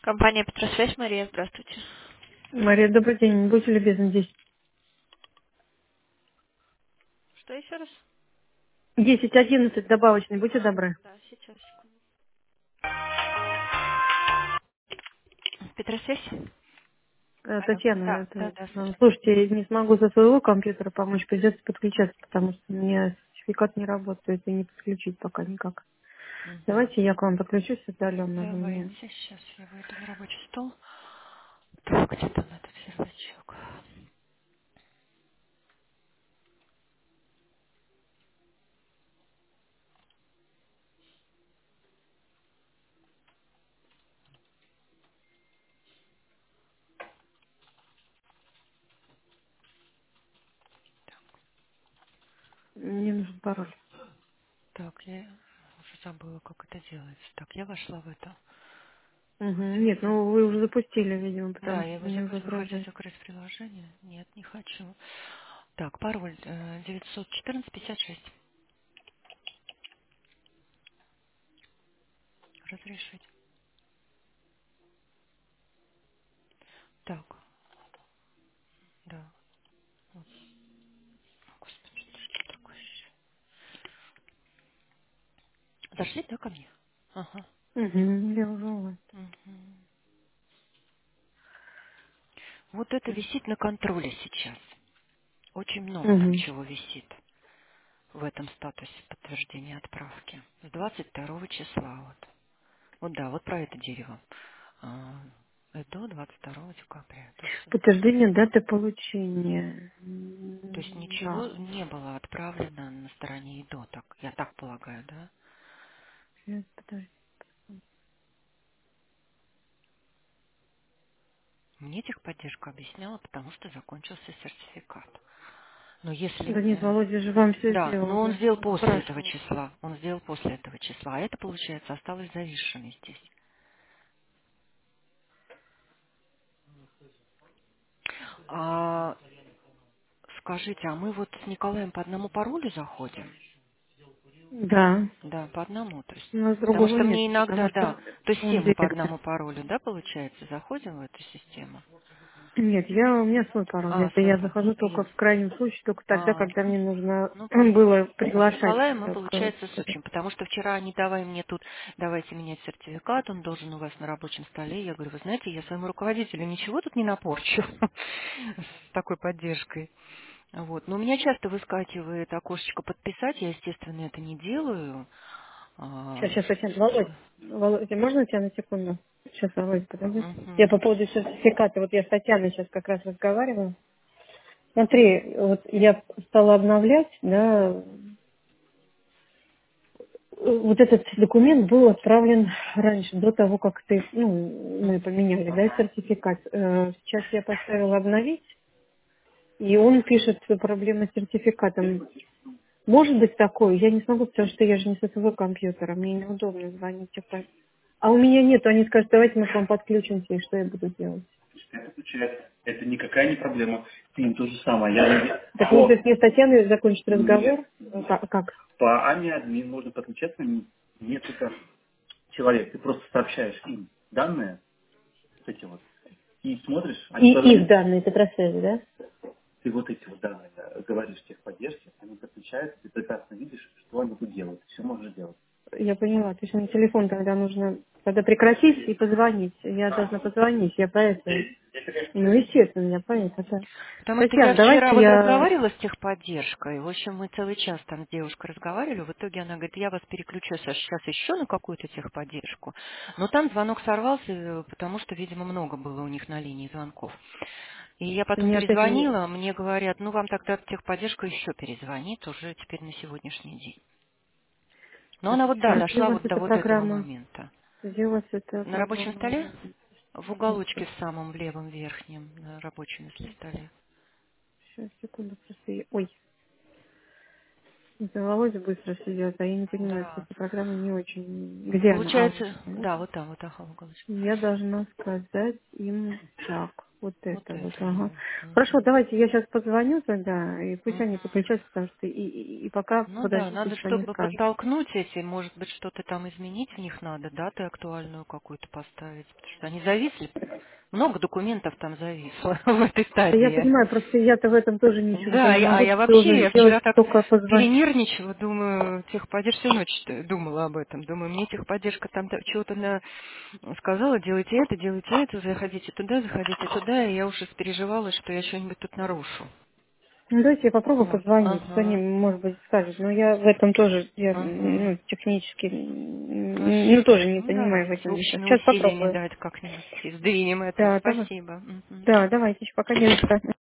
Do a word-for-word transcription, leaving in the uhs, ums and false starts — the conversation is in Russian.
Компания Петросвязь, Мария, здравствуйте. Мария, добрый день. Будьте любезны, десять. Что еще раз? Десять одиннадцать добавочный, будьте добры. Да, сейчас, секунду. Петросвязь? Э, Алло. Татьяна, Да, да, это, да, э, слышно. слушайте, не смогу со своего компьютера помочь, придется подключаться, потому что у меня сертификат не работает и не подключить пока никак. Мгм. Давайте я к вам подключусь отдаленно. Вы Давайте, мне... сейчас я выйду на рабочий стол. Так, где там этот сервачок? Мне нужен пароль. Так, я уже забыла, как это делается. Так, я вошла в это. Мгм. Нет, Видите? ну вы уже запустили, видимо, Да, потому я что его мне запустила. Вы хотите возражает. закрыть приложение? Нет, не хочу. Так, пароль э, девятьсот четырнадцать пятьдесят шесть. Разрешить. Так, да. Вот, господи, что такое? Дошли, да, ко мне? Ага. Угу, я уже у вас. Мгм. Вот это висит на контроле сейчас. Очень много там Угу. чего висит в этом статусе подтверждения отправки. С двадцать второго числа вот. Вот да, вот про это дерево. А, и до двадцать второго декабря. То есть, Подтверждение даты получения. то есть М, ничего Да. не было отправлено на стороне и до, так, я так полагаю, да? Сейчас, подожди. Мне техподдержка объясняла, потому что закончился сертификат. Но если... Да нет, э, Володя же вам все Да, сделал, но он я сделал же после этого спрашивала. числа. Он сделал после этого числа. А это, получается, осталось зависшими здесь. А, скажите, а мы вот с Николаем по одному паролю заходим? Да, Да, по одному, то есть. у нас Потому другого что нет, мне потому иногда, что да, то есть все он мы по директор. одному паролю, да, получается, заходим в эту систему? Нет, я, у меня свой пароль. А, Это свой я пароль. захожу только в Ясно. крайнем случае, только тогда, А, когда мне нужно ну было понятно. А с приглашать Николаем мы, э, к... получается, сучим, потому что вчера они давай мне тут, давайте менять сертификат, он должен у вас на рабочем столе. Я говорю, вы знаете, я своему руководителю ничего тут не напорчу с такой поддержкой. Вот. Но у меня часто выскакивает окошечко подписать, я, естественно, это не делаю. Сейчас, А, сейчас, Татьяна, Володь, Володя, можно тебя на секунду? Сейчас, Володя, подожди. Я мгм. по поводу сертификата, вот я с Татьяной сейчас как раз разговариваю. Смотри, вот я стала обновлять, да, вот этот документ был отправлен раньше, до того, как ты, ну, мы поменяли, да, сертификат. Э, Сейчас я поставила обновить, и он пишет, что проблема с сертификатом. Может быть такое? Я не смогу, потому что я же не со своего компьютера, мне неудобно звонить. типа. А у меня нет, они скажут, давайте мы к вам подключимся, и что я буду делать? Это получается, это никакая не проблема. С ним то же самое. Я Так может по, быть, мне с Татьяной закончить нет, разговор? Э, Как? как? по Ане админ можно подключаться, н- несколько человек. Ты просто сообщаешь им данные, вот эти вот, и смотришь, они И их должны, данные, Петросвязи, да? ты вот эти вот данные э, говоришь техподдержке, они подключаются, ты прекрасно видишь, что они тут делают. Все можешь делать. Я поняла. То есть на телефон тогда нужно тогда прекратить и позвонить. Я должна позвонить, я по это. Ну, естественно, я по это, да. Потому что я Татьяна, вчера давайте вот я... разговаривала с техподдержкой, в общем, мы целый час там с девушкой разговаривали, в итоге она говорит, я вас переключу сейчас еще на какую-то техподдержку, но там звонок сорвался, э, потому что, видимо, много было у них на линии звонков. И я потом Мне опять не... перезвонила, мне говорят, ну, вам тогда техподдержка еще перезвонит уже теперь на сегодняшний день. Но Так, она вот, да, а где у дошла вас вот до эта вот этого программа? момента. Где у вас эта На рабочем программа? столе, в уголочке в самом левом верхнем, на рабочем, если столе. Сейчас, секунду, просто... я- Ой, это Володя быстро все делает, а я не понимаю, что Да. эта программа не очень... Где она? А, вот Получается, она, да? да, вот там, вот ага, в уголочке. Я должна сказать им так. Вот Вот это вот, это, ага. да. Хорошо, Мгм. давайте я сейчас позвоню тогда, и пусть они Мгм. подключаются, потому что и, и, и пока Ну да, подождите, надо, что они чтобы скажут. подтолкнуть эти, может быть, что-то там изменить в них надо, даты актуальную какую-то поставить, потому что они зависли, много документов там зависло в этой Да я стадии. понимаю, просто я-то в этом тоже ничего-то Да, не я- а могу, я ты вообще, уже я сделать вчера так только позвонить. перенервничала, думаю, техподдержка, всю ночь думала об этом. Думаю, мне техподдержка там та- чего-то на... сказала, делайте это, делайте это, заходите туда, заходите туда, и я уже переживала, что я что-нибудь тут нарушу. Ну, давайте я попробую Вот, позвонить, что они, ага, может быть, скажут. Но я в этом тоже, я, ага. ну, технически, м, ну, Хорошо. тоже не Ну, понимаю в давайте этом ничего. общими Сейчас усилиями, попробую. давайте как-нибудь сдвинем это. Да, давай. Спасибо. Мгм. Да, давайте, еще пока не